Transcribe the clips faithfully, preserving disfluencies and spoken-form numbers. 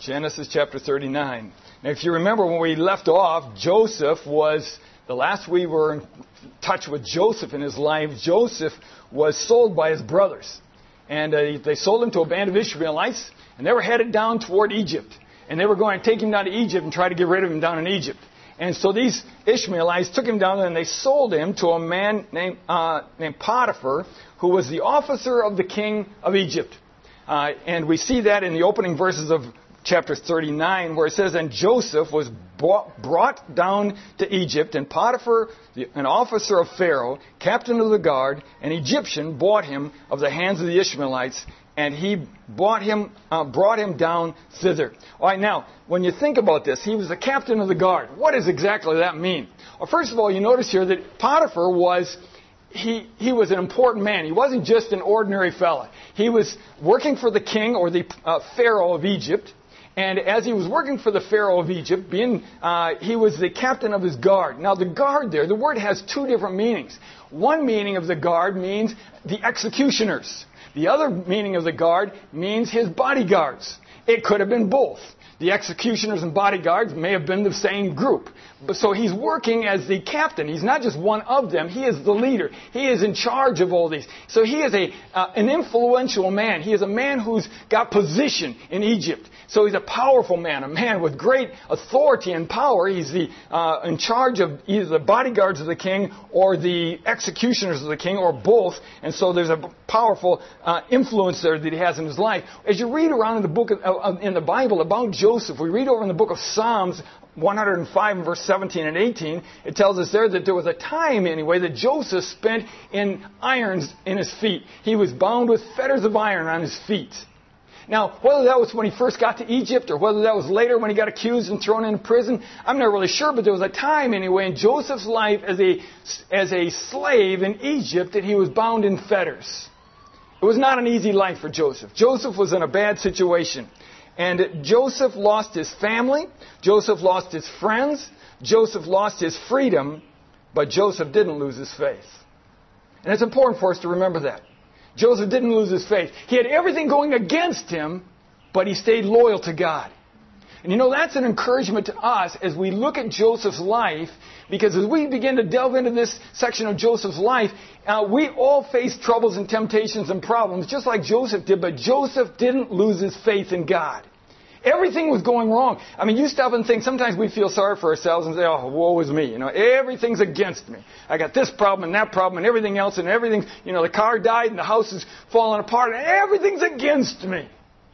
Genesis chapter thirty-nine. Now, if you remember when we left off, Joseph was, the last we were in touch with Joseph in his life, Joseph was sold by his brothers. And uh, they sold him to a band of Ishmaelites, and they were headed down toward Egypt. And they were going to take him down to Egypt and try to get rid of him down in Egypt. And so these Ishmaelites took him down there and they sold him to a man named, uh, named Potiphar, who was the officer of the king of Egypt. Uh, and we see that in the opening verses of chapter thirty-nine, where it says, "And Joseph was brought, brought down to Egypt, and Potiphar, the, an officer of Pharaoh, captain of the guard, an Egyptian, bought him of the hands of the Ishmaelites, and he bought him, uh, brought him down thither." All right, now, when you think about this, he was the captain of the guard. What does exactly that mean? Well, first of all, you notice here that Potiphar was... He, he was an important man. He wasn't just an ordinary fella. He was working for the king or the uh, Pharaoh of Egypt. And as he was working for the Pharaoh of Egypt, being, uh, he was the captain of his guard. Now, the guard there, the word has two different meanings. One meaning of the guard means the executioners. The other meaning of the guard means his bodyguards. It could have been both. The executioners and bodyguards may have been the same group. But so he's working as the captain. He's not just one of them. He is the leader. He is in charge of all these. So he is a uh, an influential man. He is a man who's got position in Egypt. So he's a powerful man, a man with great authority and power. He's the uh, in charge of either the bodyguards of the king or the executioners of the king, or both. And so there's a powerful uh, influence there that he has in his life. As you read around in the book of, uh, in the Bible about Joseph, we read over in the book of Psalms one oh five, verse seventeen and eighteen, it tells us there that there was a time, anyway, that Joseph spent in irons in his feet. He was bound with fetters of iron on his feet. Now, whether that was when he first got to Egypt or whether that was later when he got accused and thrown into prison, I'm not really sure, but there was a time, anyway, in Joseph's life as a, as a slave in Egypt that he was bound in fetters. It was not an easy life for Joseph. Joseph was in a bad situation. And Joseph lost his family, Joseph lost his friends, Joseph lost his freedom, but Joseph didn't lose his faith. And it's important for us to remember that. Joseph didn't lose his faith. He had everything going against him, but he stayed loyal to God. And you know, that's an encouragement to us as we look at Joseph's life, because as we begin to delve into this section of Joseph's life, uh, we all face troubles and temptations and problems, just like Joseph did, but Joseph didn't lose his faith in God. Everything was going wrong. I mean, you stop and think, sometimes we feel sorry for ourselves and say, oh, woe is me. You know, everything's against me. I got this problem and that problem and everything else and everything, you know, the car died and the house is falling apart and everything's against me.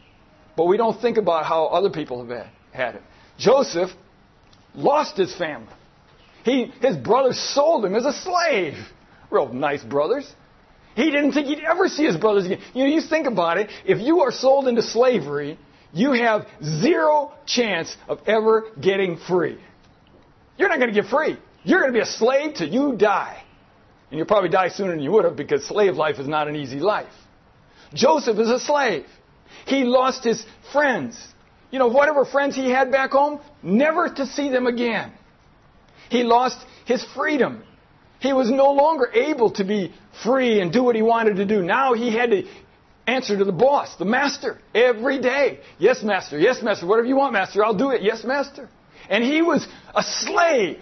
But we don't think about how other people have had it. Joseph lost his family. He, his brothers sold him as a slave. Real nice brothers. He didn't think he'd ever see his brothers again. You know, you think about it. If you are sold into slavery, you have zero chance of ever getting free. You're not going to get free. You're going to be a slave till you die. And you'll probably die sooner than you would have, because slave life is not an easy life. Joseph is a slave. He lost his friends. You know, whatever friends he had back home, never to see them again. He lost his freedom. He was no longer able to be free and do what he wanted to do. Now he had to answer to the boss, the master, every day. Yes, master. Yes, master. Whatever you want, master. I'll do it. Yes, master. And he was a slave.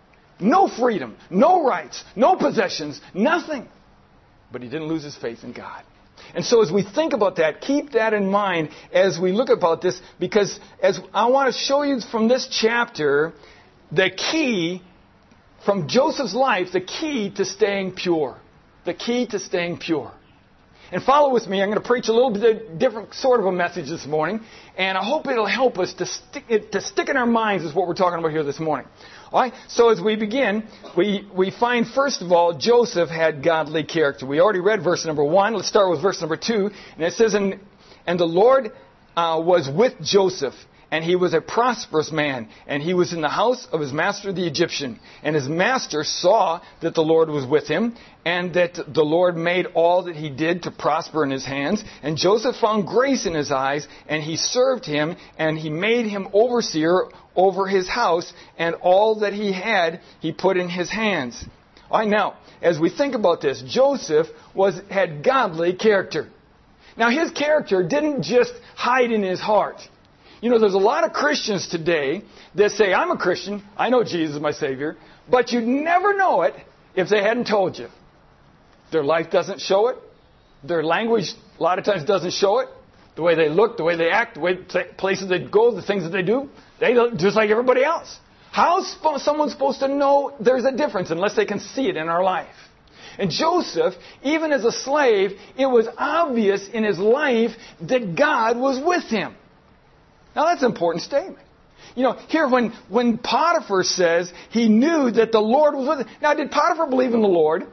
No freedom, no rights, no possessions, nothing. But he didn't lose his faith in God. And so as we think about that, keep that in mind as we look about this, because as I want to show you from this chapter, the key from Joseph's life, the key to staying pure. The key to staying pure. And follow with me. I'm going to preach a little bit different sort of a message this morning. And I hope it'll help us to stick it, to stick in our minds is what we're talking about here this morning. All right. So as we begin, we, we find, first of all, Joseph had godly character. We already read verse number one. Let's start with verse number two. And it says, And, and the Lord uh, was with Joseph, and he was a prosperous man, and he was in the house of his master the Egyptian. And his master saw that the Lord was with him, and that the Lord made all that he did to prosper in his hands. And Joseph found grace in his eyes, and he served him, and he made him overseer over his house, and all that he had he put in his hands. All right, now, as we think about this, Joseph was had godly character. Now, his character didn't just hide in his heart. You know, there's a lot of Christians today that say, I'm a Christian, I know Jesus is my Savior, but you'd never know it if they hadn't told you. Their life doesn't show it. Their language a lot of times doesn't show it. The way they look, the way they act, the way places they go, the things that they do, they look just like everybody else. How's someone supposed to know there's a difference unless they can see it in our life? And Joseph, even as a slave, it was obvious in his life that God was with him. Now that's an important statement. You know, here when, when Potiphar says he knew that the Lord was with him. Now, did Potiphar believe in the Lord?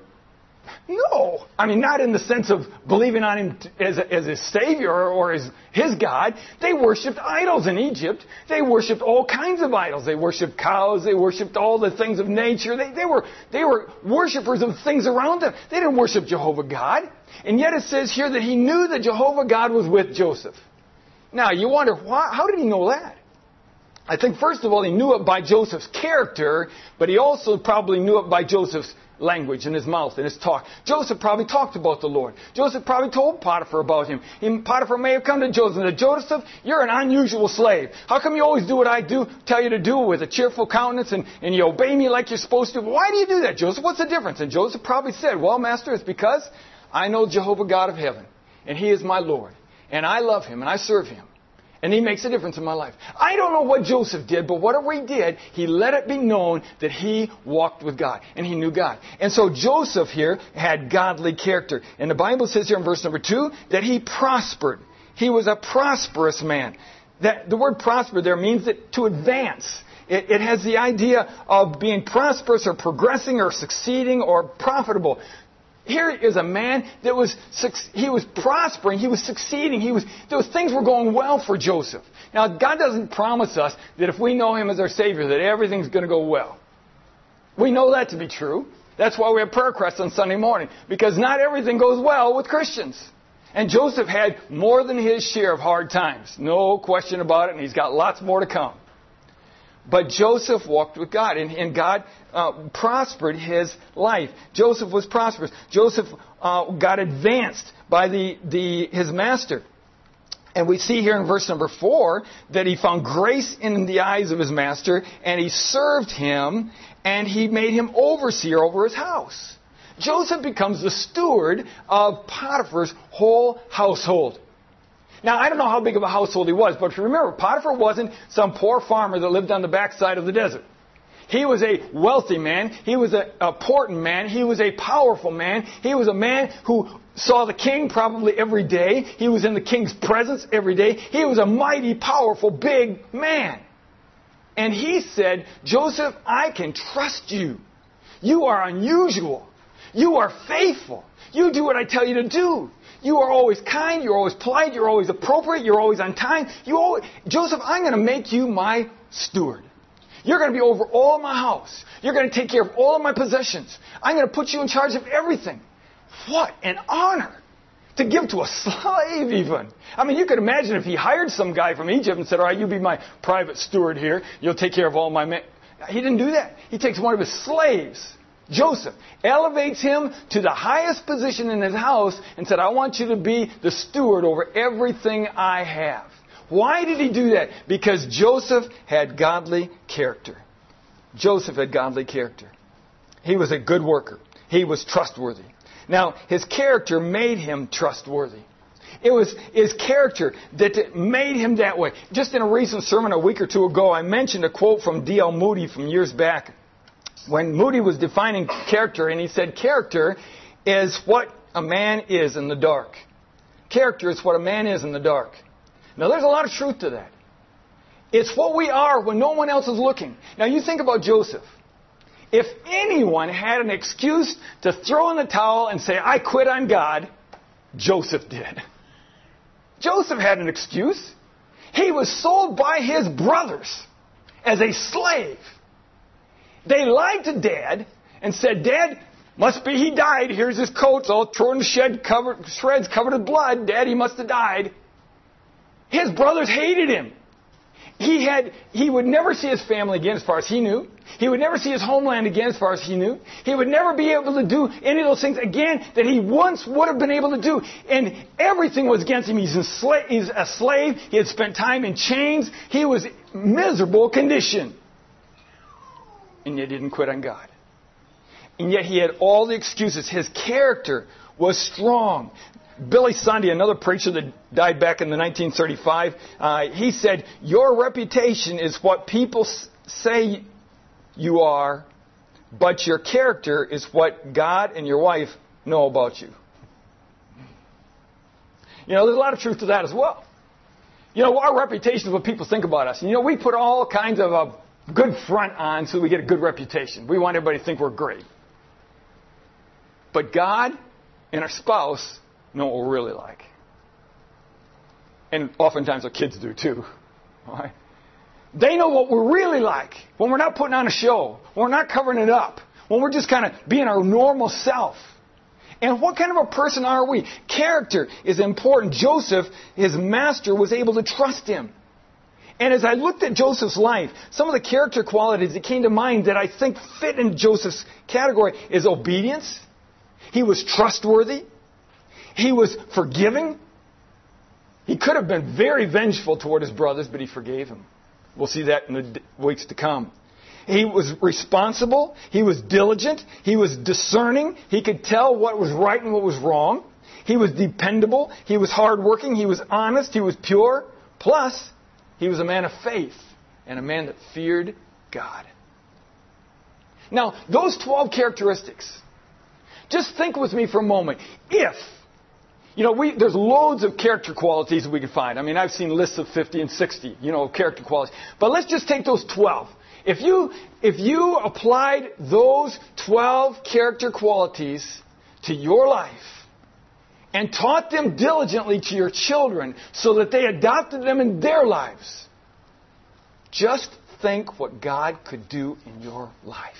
No. I mean, not in the sense of believing on him as, a, as his Savior or as his God. They worshipped idols in Egypt. They worshipped all kinds of idols. They worshipped cows. They worshipped all the things of nature. They, they were they were worshipers of things around them. They didn't worship Jehovah God. And yet it says here that he knew that Jehovah God was with Joseph. Now, you wonder, why, how did he know that? I think, first of all, he knew it by Joseph's character, but he also probably knew it by Joseph's language in his mouth and his talk. Joseph probably talked about the Lord. Joseph probably told Potiphar about him. He, Potiphar may have come to Joseph and said, Joseph, you're an unusual slave. How come you always do what I do, tell you to do with a cheerful countenance and, and you obey me like you're supposed to? Why do you do that, Joseph? What's the difference? And Joseph probably said, well, Master, it's because I know Jehovah God of heaven, and He is my Lord, and I love Him, and I serve Him. And He makes a difference in my life. I don't know what Joseph did, but whatever he did, he let it be known that he walked with God. And he knew God. And so Joseph here had godly character. And the Bible says here in verse number two that he prospered. He was a prosperous man. That, the word prosper there means that to advance. It, it has the idea of being prosperous or progressing or succeeding or profitable. Here is a man that was, he was prospering, he was succeeding, he was, those things were going well for Joseph. Now, God doesn't promise us that if we know Him as our Savior, that everything's going to go well. We know that to be true. That's why we have prayer requests on Sunday morning, because not everything goes well with Christians. And Joseph had more than his share of hard times. No question about it, and he's got lots more to come. But Joseph walked with God, and, and God uh, prospered his life. Joseph was prosperous. Joseph uh, got advanced by the, the his master. And we see here in verse number four that he found grace in the eyes of his master, and he served him, and he made him overseer over his house. Joseph becomes the steward of Potiphar's whole household. Now, I don't know how big of a household he was, but if you remember, Potiphar wasn't some poor farmer that lived on the backside of the desert. He was a wealthy man. He was an important man. He was a powerful man. He was a man who saw the king probably every day. He was in the king's presence every day. He was a mighty, powerful, big man. And he said, Joseph, I can trust you. You are unusual. You are faithful. You do what I tell you to do. You are always kind, you're always polite, you're always appropriate, you're always on time. You always, Joseph, I'm going to make you my steward. You're going to be over all of my house. You're going to take care of all of my possessions. I'm going to put you in charge of everything. What an honor to give to a slave even. I mean, you could imagine if he hired some guy from Egypt and said, all right, you be my private steward here. You'll take care of all my men. He didn't do that. He takes one of his slaves, Joseph, elevates him to the highest position in his house and said, I want you to be the steward over everything I have. Why did he do that? Because Joseph had godly character. Joseph had godly character. He was a good worker. He was trustworthy. Now, his character made him trustworthy. It was his character that made him that way. Just in a recent sermon a week or two ago, I mentioned a quote from D L Moody from years back, when Moody was defining character, and he said, character is what a man is in the dark. Character is what a man is in the dark. Now, there's a lot of truth to that. It's what we are when no one else is looking. Now, you think about Joseph. If anyone had an excuse to throw in the towel and say, I quit on God, Joseph did. Joseph had an excuse. He was sold by his brothers as a slave. They lied to Dad and said, Dad, must be he died. Here's his coat. It's all torn to shed, covered, shreds covered with blood. Dad, he must have died. His brothers hated him. He had, he would never see his family again as far as he knew. He would never see his homeland again as far as he knew. He would never be able to do any of those things again that he once would have been able to do. And everything was against him. He's, ensla- he's a slave. He had spent time in chains. He was in miserable condition. And yet he didn't quit on God. And yet he had all the excuses. His character was strong. Billy Sunday, another preacher that died back in the nineteen thirty-five, uh, he said, your reputation is what people s- say you are, but your character is what God and your wife know about you. You know, there's a lot of truth to that as well. You know, our reputation is what people think about us. You know, we put all kinds of a good front on so we get a good reputation. We want everybody to think we're great. But God and our spouse know what we're really like. And oftentimes our kids do too. All right? They know what we're really like when we're not putting on a show, when we're not covering it up, when we're just kind of being our normal self. And what kind of a person are we? Character is important. Joseph, his master, was able to trust him. And as I looked at Joseph's life, some of the character qualities that came to mind that I think fit in Joseph's category is obedience. He was trustworthy. He was forgiving. He could have been very vengeful toward his brothers, but he forgave them. We'll see that in the weeks to come. He was responsible. He was diligent. He was discerning. He could tell what was right and what was wrong. He was dependable. He was hardworking. He was honest. He was pure. Plus, he was a man of faith and a man that feared God. Now, those twelve characteristics, just think with me for a moment. If, you know, we, there's loads of character qualities that we can find. I mean, I've seen lists of fifty and sixty, you know, character qualities. But let's just take those twelve. If you, if you applied those twelve character qualities to your life and taught them diligently to your children so that they adopted them in their lives, just think what God could do in your life.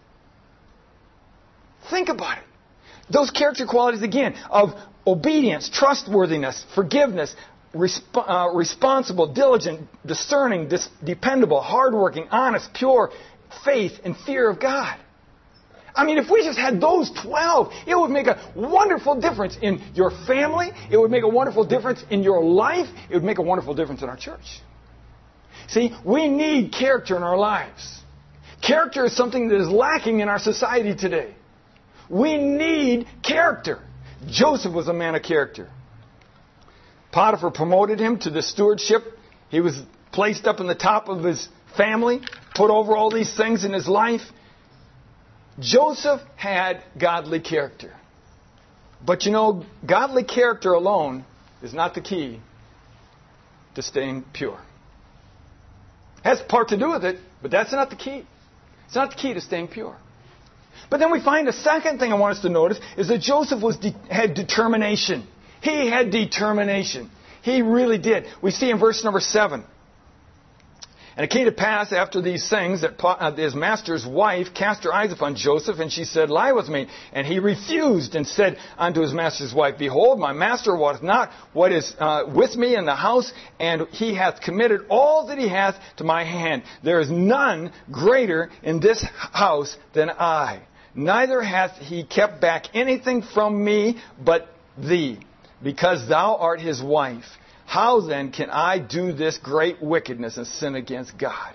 Think about it. Those character qualities, again, of obedience, trustworthiness, forgiveness, resp- uh, responsible, diligent, discerning, dis- dependable, hardworking, honest, pure, faith, and fear of God. I mean, if we just had those twelve, it would make a wonderful difference in your family. It would make a wonderful difference in your life. It would make a wonderful difference in our church. See, we need character in our lives. Character is something that is lacking in our society today. We need character. Joseph was a man of character. Potiphar promoted him to the stewardship. He was placed up in the top of his family, put over all these things in his life. Joseph had godly character. But you know, godly character alone is not the key to staying pure. It has part to do with it, but that's not the key. It's not the key to staying pure. But then we find a second thing I want us to notice is that Joseph was de- had determination. He had determination. He really did. We see in verse number seven. And it came to pass after these things that his master's wife cast her eyes upon Joseph, and she said, lie with me. And he refused and said unto his master's wife, behold, my master wotteth not what is uh, with me in the house, and he hath committed all that he hath to my hand. There is none greater in this house than I. Neither hath he kept back anything from me but thee, because thou art his wife. How then can I do this great wickedness and sin against God?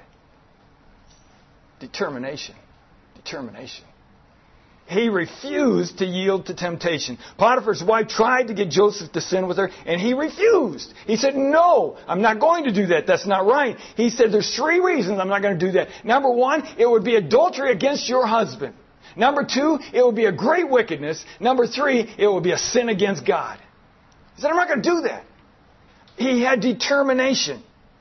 Determination. Determination. He refused to yield to temptation. Potiphar's wife tried to get Joseph to sin with her, and he refused. He said, no, I'm not going to do that. That's not right. He said, there's three reasons I'm not going to do that. Number one, it would be adultery against your husband. Number two, it would be a great wickedness. Number three, it would be a sin against God. He said, I'm not going to do that. He had determination.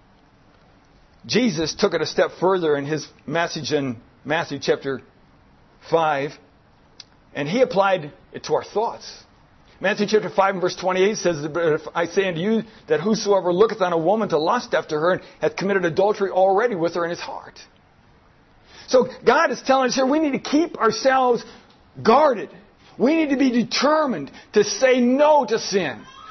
Jesus took it a step further in his message in Matthew chapter five, and he applied it to our thoughts. Matthew chapter five and verse twenty-eight says, but if I say unto you that whosoever looketh on a woman to lust after her hath committed adultery already with her in his heart. So God is telling us here we need to keep ourselves guarded. We need to be determined to say no to sin.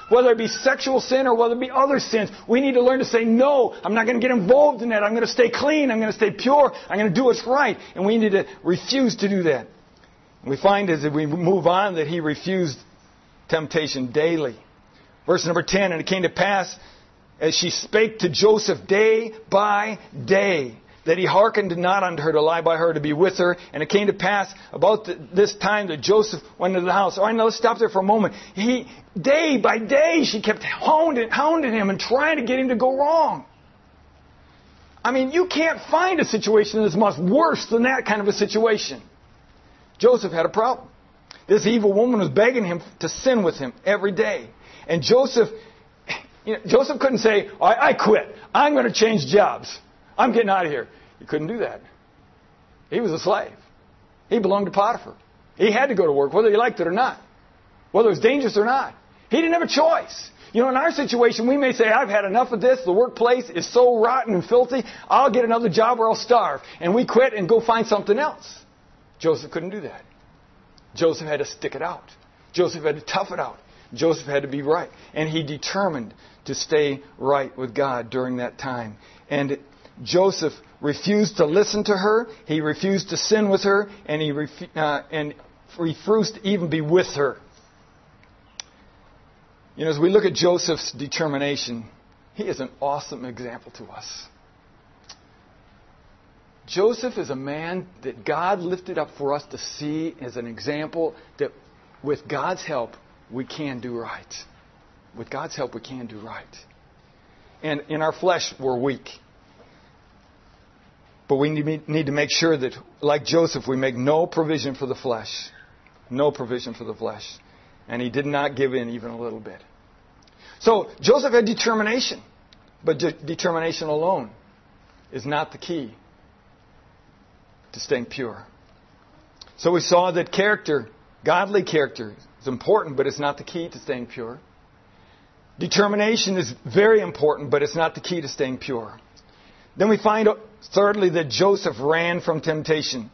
Whether it be sexual sin or whether it be other sins, we need to learn to say, no, I'm not going to get involved in that. I'm going to stay clean. I'm going to stay pure. I'm going to do what's right. And we need to refuse to do that. And we find as we move on that he refused temptation daily. Verse number ten, and it came to pass as she spake to Joseph day by day, that he hearkened not unto her to lie by her to be with her. And it came to pass about the, this time that Joseph went into the house. All right, now let's stop there for a moment. He, day by day, she kept hounding, hounding him and trying to get him to go wrong. I mean, you can't find a situation that's much worse than that kind of a situation. Joseph had a problem. This evil woman was begging him to sin with him every day. And Joseph, you know, Joseph couldn't say, I, I quit. I'm going to change jobs. I'm getting out of here. He couldn't do that. He was a slave. He belonged to Potiphar. He had to go to work, whether he liked it or not. Whether it was dangerous or not. He didn't have a choice. You know, in our situation, we may say, I've had enough of this. The workplace is so rotten and filthy. I'll get another job or I'll starve. And we quit and go find something else. Joseph couldn't do that. Joseph had to stick it out. Joseph had to tough it out. Joseph had to be right. And he determined to stay right with God during that time. And Joseph refused to listen to her. He refused to sin with her. And he refu- uh, and refused to even be with her. You know, as we look at Joseph's determination, he is an awesome example to us. Joseph is a man that God lifted up for us to see as an example that with God's help, we can do right. With God's help, we can do right. And in our flesh, we're weak. But we need to make sure that, like Joseph, we make no provision for the flesh. No provision for the flesh. And he did not give in even a little bit. So, Joseph had determination. But de- determination alone is not the key to staying pure. So we saw that character, godly character, is important, but it's not the key to staying pure. Determination is very important, but it's not the key to staying pure. Then we find, thirdly, that Joseph ran from temptation.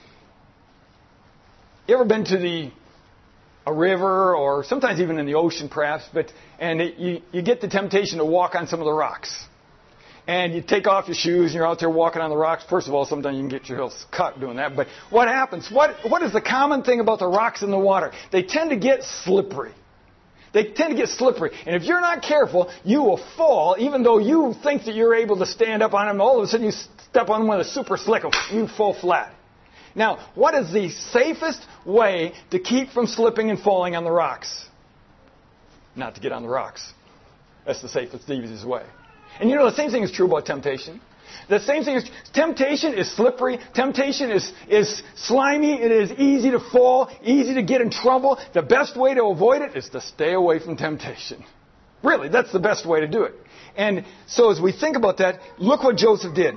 You ever been to the a river, or sometimes even in the ocean, perhaps, but and it, you, you get the temptation to walk on some of the rocks. And you take off your shoes and you're out there walking on the rocks. First of all, sometimes you can get your heels cut doing that. But what happens? What What is the common thing about the rocks in the water? They tend to get slippery. They tend to get slippery. And if you're not careful, you will fall, even though you think that you're able to stand up on them. All of a sudden you step on one of the super slick and you fall flat. Now, what is the safest way to keep from slipping and falling on the rocks? Not to get on the rocks. That's the safest, the easiest way. And you know, the same thing is true about temptation. The same thing is, temptation is slippery. Temptation is, is slimy. It is easy to fall, easy to get in trouble. The best way to avoid it is to stay away from temptation. Really, that's the best way to do it. And so as we think about that, look what Joseph did.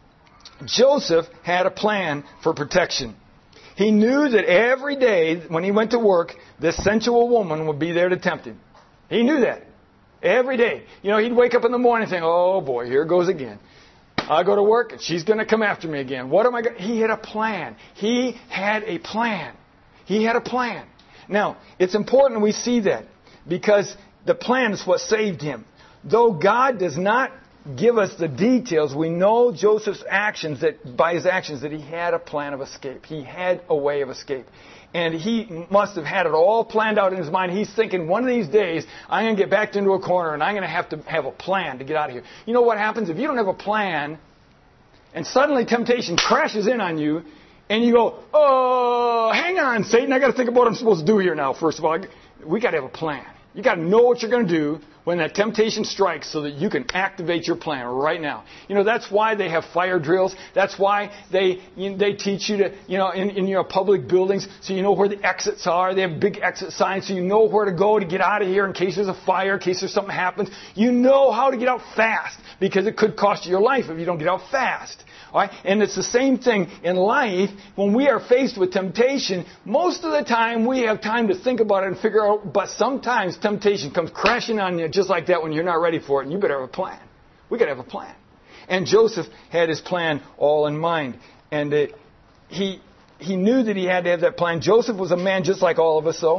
Joseph had a plan for protection. He knew that every day when he went to work, this sensual woman would be there to tempt him. He knew that. Every day. You know, he'd wake up in the morning and think, oh boy, here it goes again. I go to work and she's going to come after me again. What am I going to... He had a plan. He had a plan. He had a plan. Now, it's important we see that because the plan is what saved him. Though God does not give us the details, we know Joseph's actions, that by his actions, that he had a plan of escape. He had a way of escape. And he must have had it all planned out in his mind. He's thinking, one of these days, I'm going to get backed into a corner and I'm going to have to have a plan to get out of here. You know what happens? If you don't have a plan and suddenly temptation crashes in on you and you go, oh, hang on, Satan, I got to think about what I'm supposed to do here now, first of all. We got to have a plan. You got to know what you're going to do when that temptation strikes so that you can activate your plan right now. You know, that's why they have fire drills. That's why they you know, they teach you to, you know, in, in your public buildings so you know where the exits are. They have big exit signs so you know where to go to get out of here in case there's a fire, in case there's something happens. You know how to get out fast because it could cost you your life if you don't get out fast. All right? And it's the same thing in life. When we are faced with temptation, most of the time we have time to think about it and figure out, but sometimes temptation comes crashing on you just like that when you're not ready for it, and you better have a plan. We got to have a plan. And Joseph had his plan all in mind. And it, he he knew that he had to have that plan. Joseph was a man just like all of us, though.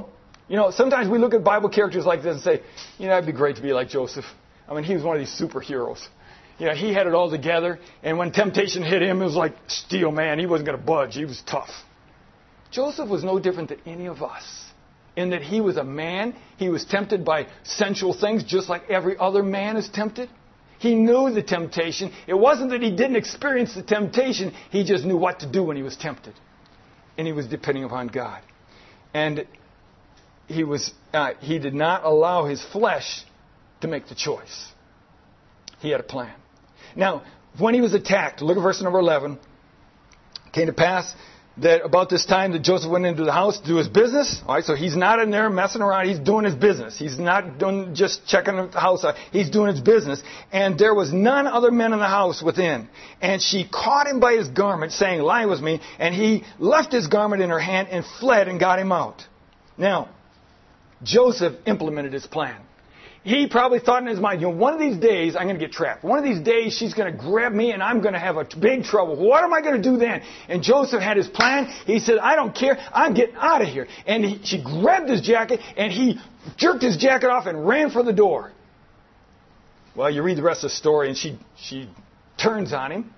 You know, sometimes we look at Bible characters like this and say, you know, it'd be great to be like Joseph. I mean, he was one of these superheroes. You know, he had it all together, and when temptation hit him, it was like steel, man. He wasn't going to budge. He was tough. Joseph was no different than any of us in that he was a man. He was tempted by sensual things just like every other man is tempted. He knew the temptation. It wasn't that he didn't experience the temptation. He just knew what to do when he was tempted. And he was depending upon God. And he was uh, he did not allow his flesh to make the choice. He had a plan. Now, when he was attacked, look at verse number eleven. It came to pass that about this time that Joseph went into the house to do his business. All right, so he's not in there messing around. He's doing his business. He's not doing just checking the house out. He's doing his business. And there was none other men in the house within. And she caught him by his garment, saying, "Lie with me." And he left his garment in her hand and fled and got him out. Now, Joseph implemented his plan. He probably thought in his mind, you know, one of these days I'm going to get trapped. One of these days she's going to grab me and I'm going to have a big trouble. What am I going to do then? And Joseph had his plan. He said, I don't care. I'm getting out of here. And he, she grabbed his jacket and he jerked his jacket off and ran for the door. Well, you read the rest of the story and she, she turns on him,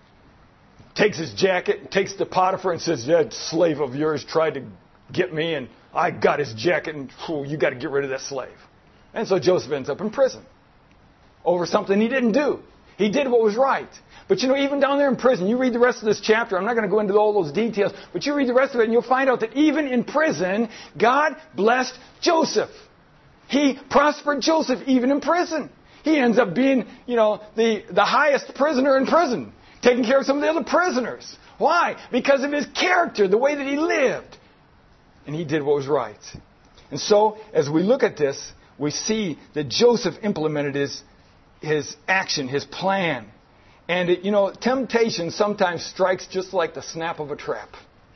takes his jacket, takes the Potiphar and says, that slave of yours tried to get me and I got his jacket and oh, you got to get rid of that slave. And so Joseph ends up in prison over something he didn't do. He did what was right. But you know, even down there in prison, you read the rest of this chapter. I'm not going to go into all those details, but you read the rest of it and you'll find out that even in prison, God blessed Joseph. He prospered Joseph even in prison. He ends up being, you know, the, the highest prisoner in prison, taking care of some of the other prisoners. Why? Because of his character, the way that he lived. And he did what was right. And so, as we look at this, we see that Joseph implemented his, his action, his plan. And, it, you know, temptation sometimes strikes just like the snap of a trap.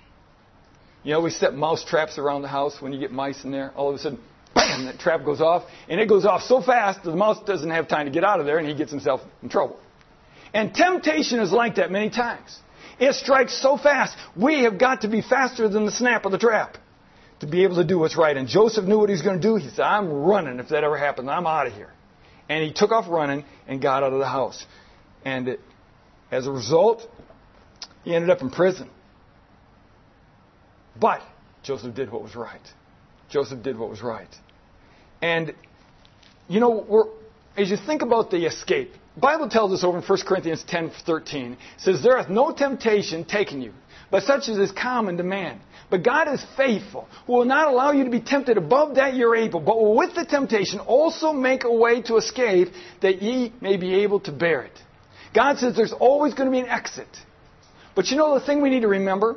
You know, we set mouse traps around the house. When you get mice in there, all of a sudden, bam, that trap goes off. And it goes off so fast that the mouse doesn't have time to get out of there and he gets himself in trouble. And temptation is like that many times. It strikes so fast, we have got to be faster than the snap of the trap to be able to do what's right. And Joseph knew what he was going to do. He said, I'm running if that ever happens. I'm out of here. And he took off running and got out of the house. And it, as a result, he ended up in prison. But Joseph did what was right. Joseph did what was right. And, you know, we're, as you think about the escape, the Bible tells us over in First Corinthians ten thirteen, it says, there hath no temptation taken you, but such as is common to man. But God is faithful, who will not allow you to be tempted above that you're able, but will with the temptation also make a way to escape, that ye may be able to bear it. God says there's always going to be an exit. But you know the thing we need to remember?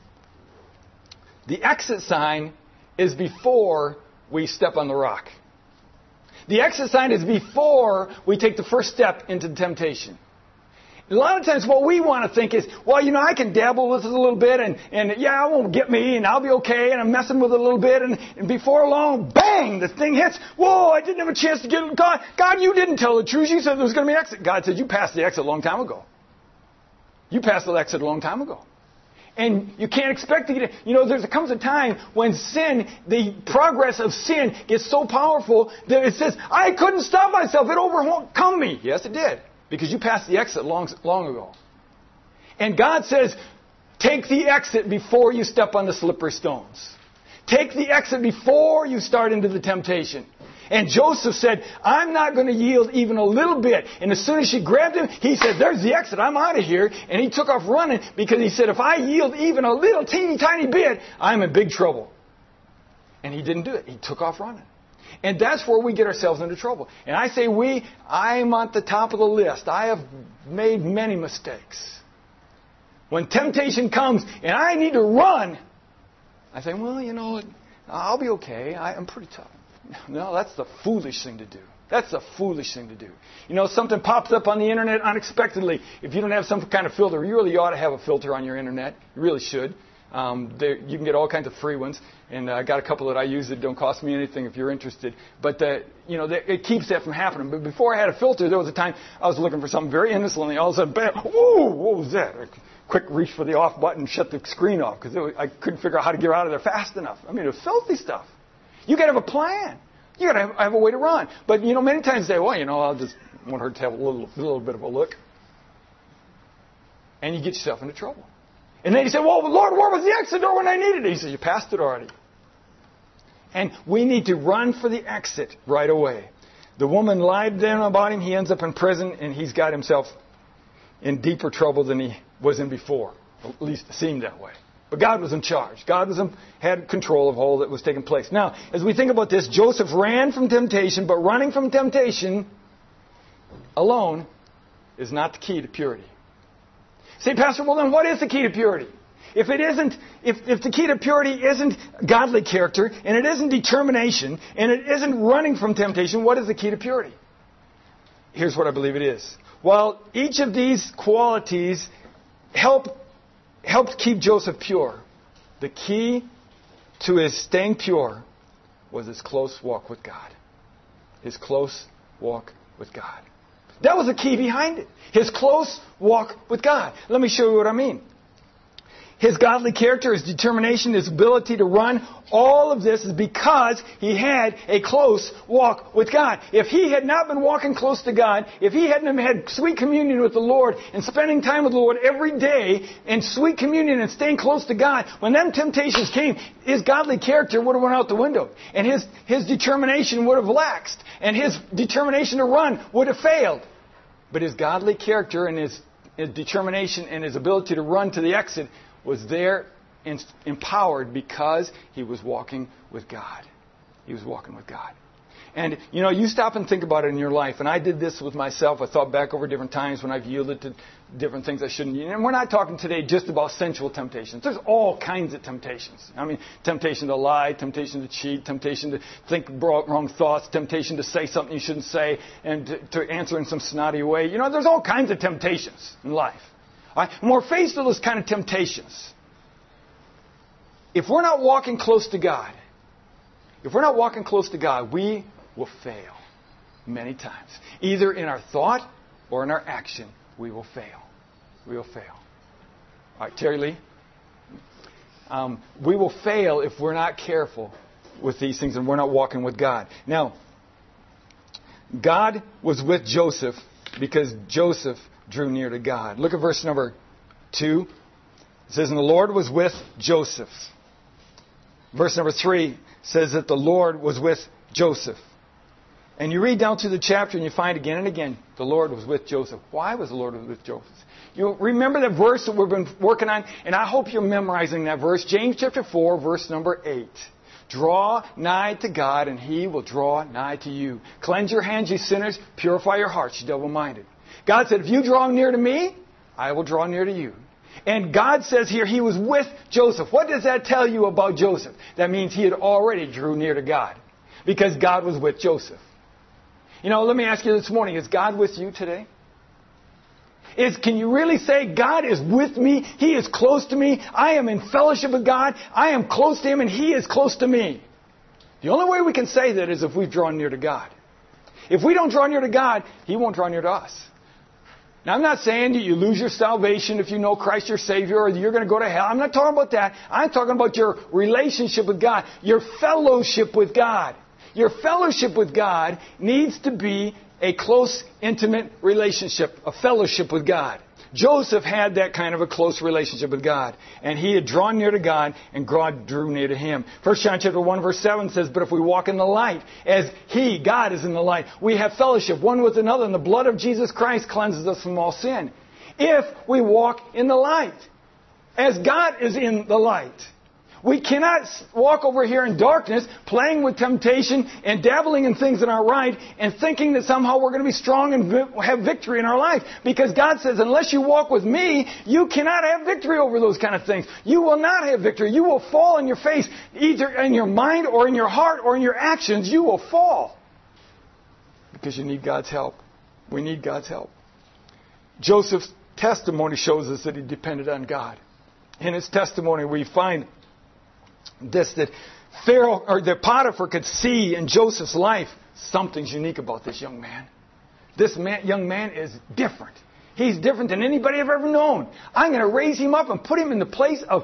The exit sign is before we step on the rock. The exit sign is before we take the first step into the temptation. A lot of times what we want to think is, well, you know, I can dabble with it a little bit and, and yeah, it won't get me and I'll be okay and I'm messing with it a little bit and, and before long, bang, the thing hits. Whoa, I didn't have a chance to get it. God, God, you didn't tell the truth. You said there was going to be an exit. God said, you passed the exit a long time ago. You passed the exit a long time ago. And you can't expect to get it. You know, there comes a time when sin, the progress of sin gets so powerful that it says, I couldn't stop myself. It overcome me. Yes, it did. Because you passed the exit long, long ago. And God says, take the exit before you step on the slippery stones. Take the exit before you start into the temptation. And Joseph said, I'm not going to yield even a little bit. And as soon as she grabbed him, he said, there's the exit. I'm out of here. And he took off running because he said, if I yield even a little teeny tiny bit, I'm in big trouble. And he didn't do it. He took off running. And that's where we get ourselves into trouble. And I say we, I'm at the top of the list. I have made many mistakes. When temptation comes and I need to run, I say, well, you know, I'll be okay. I, I'm pretty tough. No, that's the foolish thing to do. That's the foolish thing to do. You know, something pops up on the internet unexpectedly. If you don't have some kind of filter, you really ought to have a filter on your internet. You really should. Um, there, you can get all kinds of free ones, and I uh, got a couple that I use that don't cost me anything if you're interested. But uh, you know, they, it keeps that from happening. But before I had a filter, there was a time I was looking for something very innocently. All of a sudden, bam! Ooh, what was that? A quick reach for the off button, shut the screen off because I couldn't figure out how to get out of there fast enough. I mean, it was filthy stuff. You got to have a plan. You got to have, have a way to run. But, you know, many times they say, well, you know, I'll just want her to have a little, little bit of a look. And you get yourself into trouble. And then you say, well, Lord, where was the exit door when I needed it? He says, you passed it already. And we need to run for the exit right away. The woman lied down about him. He ends up in prison, and he's got himself in deeper trouble than he was in before. At least it seemed that way. But God was in charge. God was in, had control of all that was taking place. Now, as we think about this, Joseph ran from temptation, but running from temptation alone is not the key to purity. Say, Pastor, well then what is the key to purity? If it isn't, if, if the key to purity isn't godly character, and it isn't determination, and it isn't running from temptation, what is the key to purity? Here's what I believe it is. While each of these qualities help helped keep Joseph pure, the key to his staying pure was his close walk with God. His close walk with God. That was the key behind it. His close walk with God. Let me show you what I mean. His godly character, his determination, his ability to run, all of this is because he had a close walk with God. If he had not been walking close to God, if he hadn't had sweet communion with the Lord and spending time with the Lord every day and sweet communion and staying close to God, when them temptations came, his godly character would have went out the window. And his, his determination would have laxed. And his determination to run would have failed. But his godly character and his, his determination and his ability to run to the exit was there and empowered because he was walking with God. He was walking with God. And, you know, you stop and think about it in your life. And I did this with myself. I thought back over different times when I've yielded to different things I shouldn't. And we're not talking today just about sensual temptations. There's all kinds of temptations. I mean, temptation to lie, temptation to cheat, temptation to think wrong thoughts, temptation to say something you shouldn't say, and to, to answer in some snotty way. You know, there's all kinds of temptations in life. Right? And we're faced with those kind of temptations. If we're not walking close to God, if we're not walking close to God, we will fail many times. Either in our thought or in our action, we will fail. We will fail. All right, Terry Lee. Um, we will fail if we're not careful with these things and we're not walking with God. Now, God was with Joseph because Joseph drew near to God. Look at verse number two. It says, and the Lord was with Joseph. Verse number three says that the Lord was with Joseph. And you read down through the chapter and you find again and again, the Lord was with Joseph. Why was the Lord with Joseph? You remember that verse that we've been working on? And I hope you're memorizing that verse. James chapter four, verse number eight. Draw nigh to God and He will draw nigh to you. Cleanse your hands, you sinners. Purify your hearts, you double-minded. God said, if you draw near to me, I will draw near to you. And God says here He was with Joseph. What does that tell you about Joseph? That means he had already drew near to God. Because God was with Joseph. You know, let me ask you this morning, is God with you today? Is, can you really say, God is with me? He is close to me. I am in fellowship with God. I am close to Him and He is close to me. The only way we can say that is if we've drawn near to God. If we don't draw near to God, He won't draw near to us. Now, I'm not saying that you lose your salvation if you know Christ your Savior or you're going to go to hell. I'm not talking about that. I'm talking about your relationship with God, your fellowship with God. Your fellowship with God needs to be a close, intimate relationship, a fellowship with God. Joseph had that kind of a close relationship with God. And he had drawn near to God, and God drew near to him. First John chapter one, verse seven says, but if we walk in the light, as He, God, is in the light, we have fellowship one with another, and the blood of Jesus Christ cleanses us from all sin. If we walk in the light, as God is in the light. We cannot walk over here in darkness, playing with temptation and dabbling in things that aren't right and thinking that somehow we're going to be strong and have victory in our life. Because God says, unless you walk with me, you cannot have victory over those kind of things. You will not have victory. You will fall on your face, either in your mind or in your heart or in your actions. You will fall. Because you need God's help. We need God's help. Joseph's testimony shows us that he depended on God. In his testimony, we find this, that Pharaoh, or that Potiphar could see in Joseph's life something's unique about this young man. This man, young man is different. He's different than anybody I've ever known. I'm going to raise him up and put him in the place of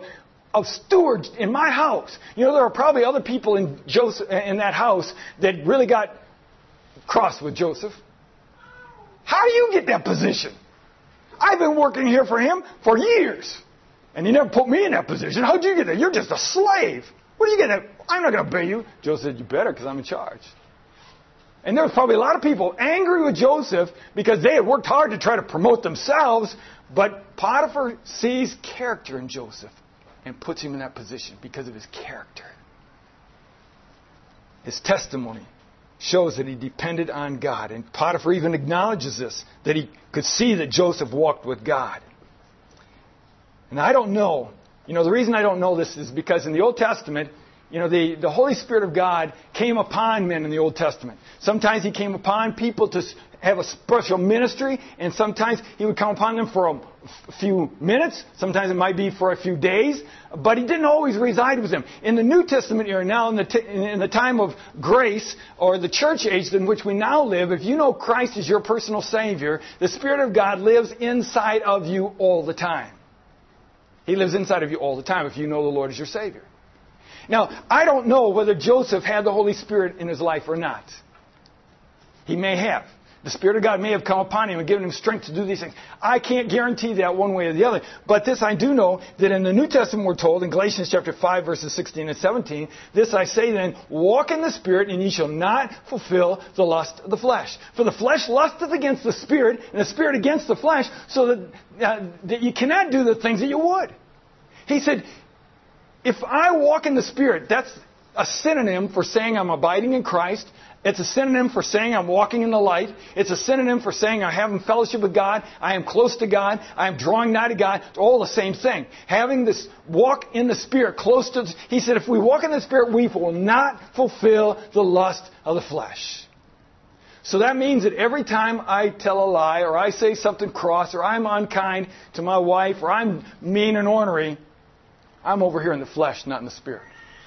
of stewards in my house. You know, there are probably other people in Joseph in that house that really got cross with Joseph. How do you get that position? I've been working here for him for years, and he never put me in that position. How'd you get that? You're just a slave. What are you getting? I'm not going to obey you. Joseph said, you better, because I'm in charge. And there was probably a lot of people angry with Joseph because they had worked hard to try to promote themselves, but Potiphar sees character in Joseph and puts him in that position because of his character. His testimony shows that he depended on God. And Potiphar even acknowledges this, that he could see that Joseph walked with God. And I don't know, you know, the reason I don't know this is because in the Old Testament, you know, the, the Holy Spirit of God came upon men in the Old Testament. Sometimes He came upon people to have a special ministry, and sometimes He would come upon them for a few minutes. Sometimes it might be for a few days, but He didn't always reside with them. In the New Testament era now, in the, t- in the time of grace, or the church age in which we now live, if you know Christ is your personal Savior, the Spirit of God lives inside of you all the time. He lives inside of you all the time if you know the Lord as your Savior. Now, I don't know whether Joseph had the Holy Spirit in his life or not. He may have. The Spirit of God may have come upon him and given him strength to do these things. I can't guarantee that one way or the other. But this I do know, that in the New Testament we're told, in Galatians chapter five, verses sixteen and seventeen, this I say then, walk in the Spirit, and ye shall not fulfill the lust of the flesh. For the flesh lusteth against the Spirit, and the Spirit against the flesh, so that, uh, that you cannot do the things that you would. He said, if I walk in the Spirit, that's a synonym for saying I'm abiding in Christ. It's a synonym for saying I'm walking in the light. It's a synonym for saying I'm having fellowship with God. I am close to God. I am drawing nigh to God. It's all the same thing. Having this walk in the Spirit close to... He said if we walk in the Spirit, we will not fulfill the lust of the flesh. So that means that every time I tell a lie, or I say something cross, or I'm unkind to my wife, or I'm mean and ornery, I'm over here in the flesh, not in the Spirit.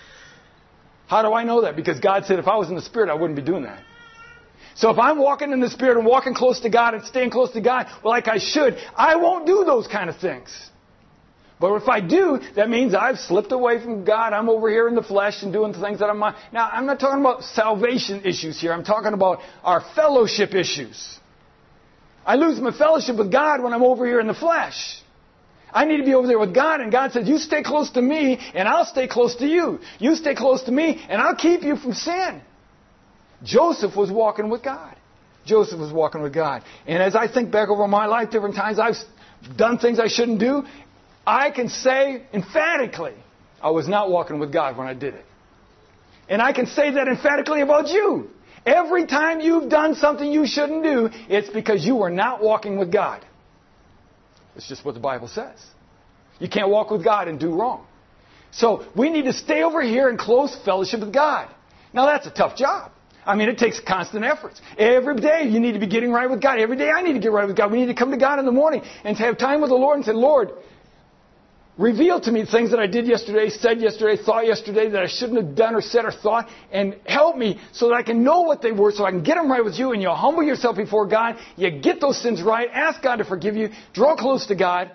How do I know that? Because God said if I was in the Spirit, I wouldn't be doing that. So if I'm walking in the Spirit and walking close to God and staying close to God, well, like I should, I won't do those kind of things. But if I do, that means I've slipped away from God. I'm over here in the flesh and doing the things that I'm not. Now, I'm not talking about salvation issues here. I'm talking about our fellowship issues. I lose my fellowship with God when I'm over here in the flesh. I need to be over there with God, and God says, you stay close to me, and I'll stay close to you. You stay close to me, and I'll keep you from sin. Joseph was walking with God. Joseph was walking with God. And as I think back over my life, different times I've done things I shouldn't do, I can say emphatically, I was not walking with God when I did it. And I can say that emphatically about you. Every time you've done something you shouldn't do, it's because you were not walking with God. It's just what the Bible says. You can't walk with God and do wrong. So we need to stay over here in close fellowship with God. Now that's a tough job. I mean, it takes constant efforts. Every day you need to be getting right with God. Every day I need to get right with God. We need to come to God in the morning and to have time with the Lord and say, Lord, reveal to me things that I did yesterday, said yesterday, thought yesterday that I shouldn't have done or said or thought, and help me so that I can know what they were, so I can get them right with you, and you'll humble yourself before God. You get those sins right, ask God to forgive you, draw close to God,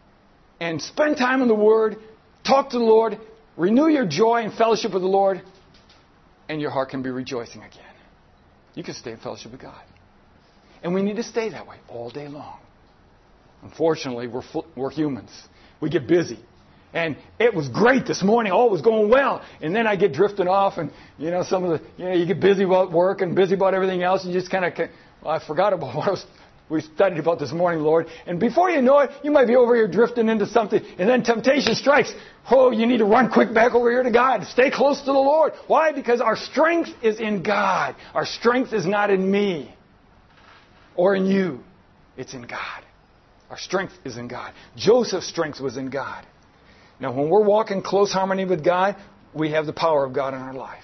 and spend time in the Word, talk to the Lord, renew your joy and fellowship with the Lord, and your heart can be rejoicing again. You can stay in fellowship with God. And we need to stay that way all day long. Unfortunately, we're, we're humans. We get busy. And it was great this morning. All was going well. And then I get drifting off and, you know, some of the, you know, you get busy about work and busy about everything else. And you just kind of, well, I forgot about what I was, we studied about this morning, Lord. And before you know it, you might be over here drifting into something. And then temptation strikes. Oh, you need to run quick back over here to God. Stay close to the Lord. Why? Because our strength is in God. Our strength is not in me or in you. It's in God. Our strength is in God. Joseph's strength was in God. Now, when we're walking close harmony with God, we have the power of God in our life.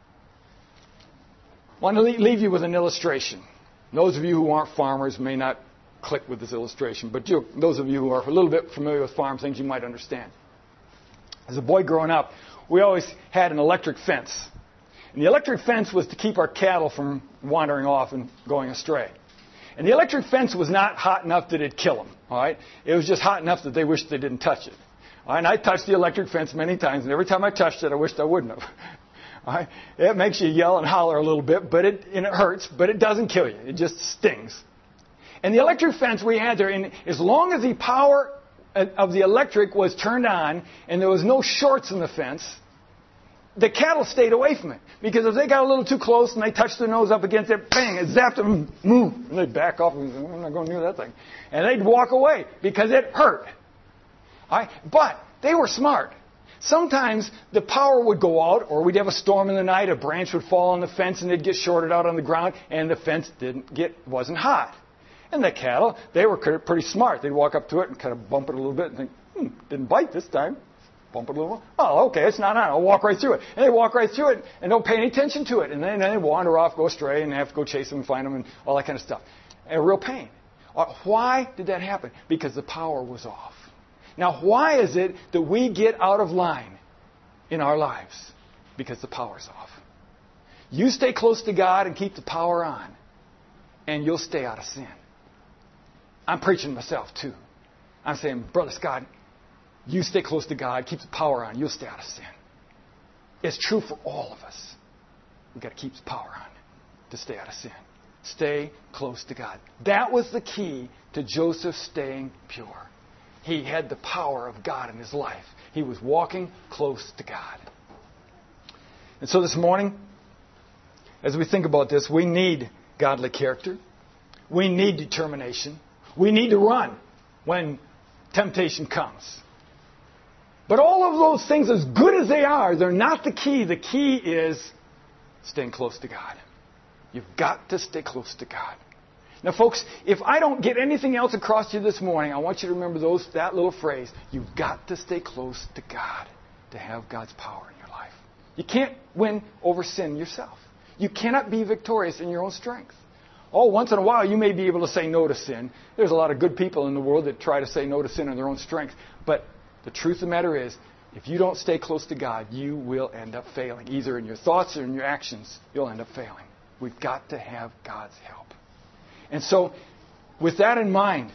I want to leave you with an illustration. Those of you who aren't farmers may not click with this illustration, but you, those of you who are a little bit familiar with farm things, you might understand. As a boy growing up, we always had an electric fence. And the electric fence was to keep our cattle from wandering off and going astray. And the electric fence was not hot enough that it'd kill them, all right? It was just hot enough that they wished they didn't touch it. And I touched the electric fence many times, and every time I touched it, I wished I wouldn't have. Right? It makes you yell and holler a little bit, but it and it hurts, but it doesn't kill you. It just stings. And the electric fence we had there, and as long as the power of the electric was turned on and there was no shorts in the fence, the cattle stayed away from it. Because if they got a little too close and they touched their nose up against it, bang, it zapped them, move. And they'd back off and say, I'm not going near that thing. And they'd walk away because it hurt. All right? But they were smart. Sometimes the power would go out, or we'd have a storm in the night, a branch would fall on the fence and they'd get shorted out on the ground, and the fence didn't get, wasn't hot. And the cattle, they were pretty smart. They'd walk up to it and kind of bump it a little bit and think, hmm, didn't bite this time. Bump it a little. Oh, okay, it's not on. I'll walk right through it. And they walk right through it and don't pay any attention to it. And then they wander off, go astray, and have to go chase them and find them and all that kind of stuff. A real pain. Why did that happen? Because the power was off. Now, why is it that we get out of line in our lives? Because the power's off. You stay close to God and keep the power on, and you'll stay out of sin. I'm preaching to myself, too. I'm saying, Brother Scott, you stay close to God, keep the power on, you'll stay out of sin. It's true for all of us. We've got to keep the power on to stay out of sin. Stay close to God. That was the key to Joseph staying pure. He had the power of God in his life. He was walking close to God. And so this morning, as we think about this, we need godly character. We need determination. We need to run when temptation comes. But all of those things, as good as they are, they're not the key. The key is staying close to God. You've got to stay close to God. Now, folks, if I don't get anything else across to you this morning, I want you to remember those that little phrase. You've got to stay close to God to have God's power in your life. You can't win over sin yourself. You cannot be victorious in your own strength. Oh, once in a while you may be able to say no to sin. There's a lot of good people in the world that try to say no to sin in their own strength. But the truth of the matter is, if you don't stay close to God, you will end up failing. Either in your thoughts or in your actions, you'll end up failing. We've got to have God's help. And so, with that in mind,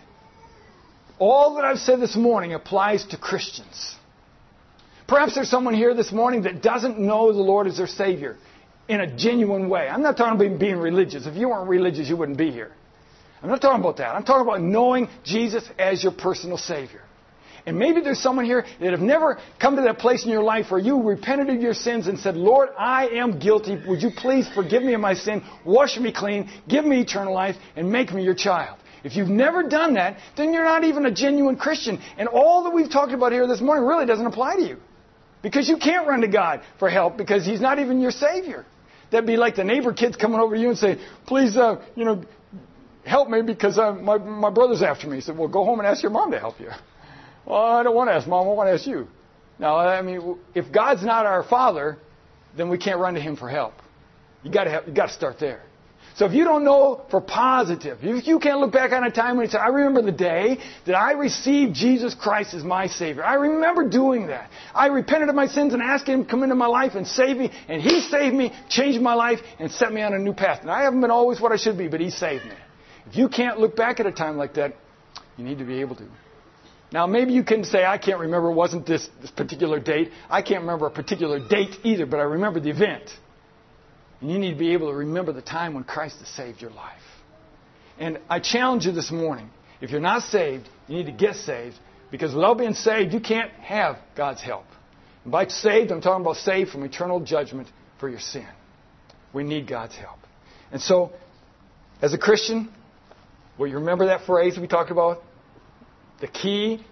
all that I've said this morning applies to Christians. Perhaps there's someone here this morning that doesn't know the Lord as their Savior in a genuine way. I'm not talking about being religious. If you weren't religious, you wouldn't be here. I'm not talking about that. I'm talking about knowing Jesus as your personal Savior. And maybe there's someone here that have never come to that place in your life where you repented of your sins and said, Lord, I am guilty. Would you please forgive me of my sin, wash me clean, give me eternal life, and make me your child? If you've never done that, then you're not even a genuine Christian. And all that we've talked about here this morning really doesn't apply to you. Because you can't run to God for help because He's not even your Savior. That'd be like the neighbor kids coming over to you and say, please, uh, you know, help me because uh, my, my brother's after me. He said, well, go home and ask your mom to help you. Well, I don't want to ask Mom. I want to ask you. Now, I mean, if God's not our Father, then we can't run to Him for help. You got to have, you got to start there. So if you don't know for positive, if you can't look back on a time when you say, I remember the day that I received Jesus Christ as my Savior. I remember doing that. I repented of my sins and asked Him to come into my life and save me. And He saved me, changed my life, and set me on a new path. And I haven't been always what I should be, but He saved me. If you can't look back at a time like that, you need to be able to. Now, maybe you can say, I can't remember, it wasn't this, this particular date. I can't remember a particular date either, but I remember the event. And you need to be able to remember the time when Christ has saved your life. And I challenge you this morning, if you're not saved, you need to get saved, because without being saved, you can't have God's help. And by saved, I'm talking about saved from eternal judgment for your sin. We need God's help. And so, as a Christian, will you remember that phrase we talked about? The key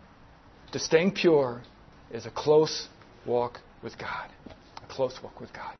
to staying pure is a close walk with God. A close walk with God.